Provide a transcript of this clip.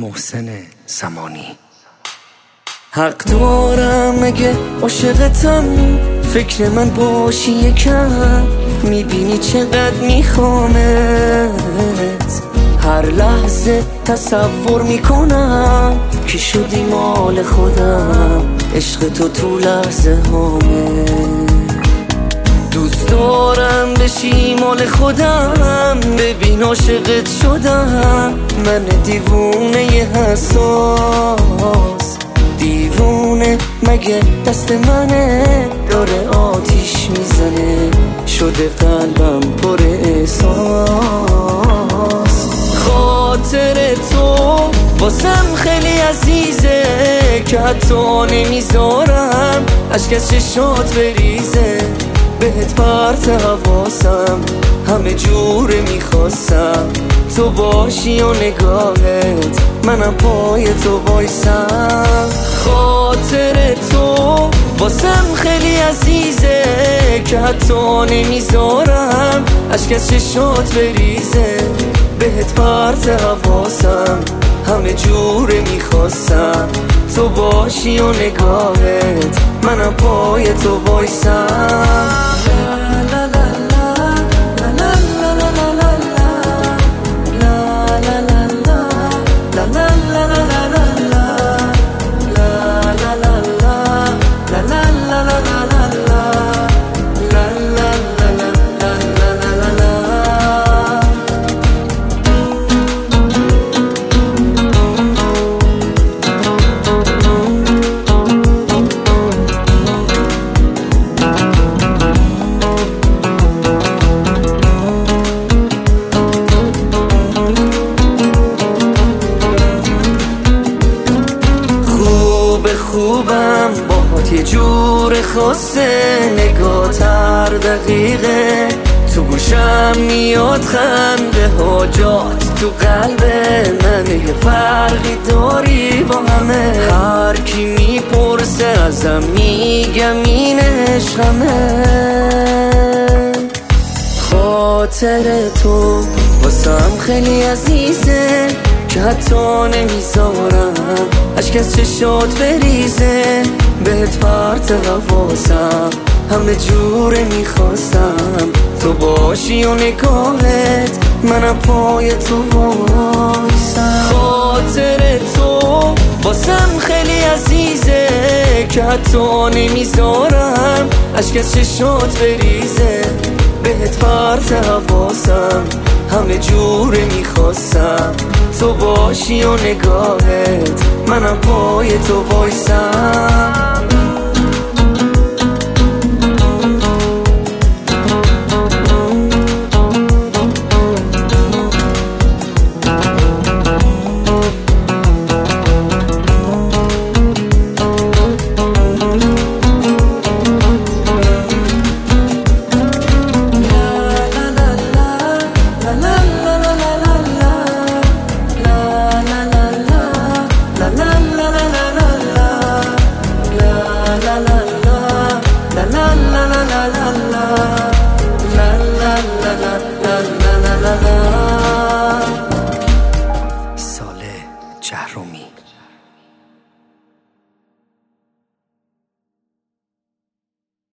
محسن زمانی. حق دارم اگه عاشقتم، فکر من باشی یکم، میبینی چقدر میخوامت، هر لحظه تصور میکنم که شدی مال خودم، عشق تو لحظه هامه. دوست دارم بشی مال خودم، ببین عاشقت شدم، من دیوونه حساس. دیوونه مگه دست منه، داره آتیش میزنه، شده قلبم پر احساس. خاطر تو واسم خیلی عزیزه که حتی نمیذارم اشک از چشات بریزه، بهت پرت حواسم همه جوره میخواستم تو باشی و نگاهت منم پای تو وایسم. خاطر تو واسم خیلی عزیزه که حتی نمیذارم اشک از چشات بریزه، بهت پرت حواسم همه جوره میخواستم تو باشی و نگاهت منم پای تو وایسم. خوبم باهات یه جور خاصه، نگاه هر دقیقه تو گوشم میاد، خنده حاجات تو قلب من، یه فرقی داری با همه، هر کی میپرسه ازم میگم این عشقمه. خاطر تو واسم خیلی عزیزه که حتی نمیذارم اشک از چشات بریزه، بهت پرت حواسم همه جوره میخواستم تو باشی و نگاهت منم پای تو وایسم. خاطر تو واسم خیلی عزیزه که حتی نمیذارم اشک از چشات بریزه، بهت پرت حواسم همه جوره میخواستم تو باشی و نگاهت منم پای تو وایسم.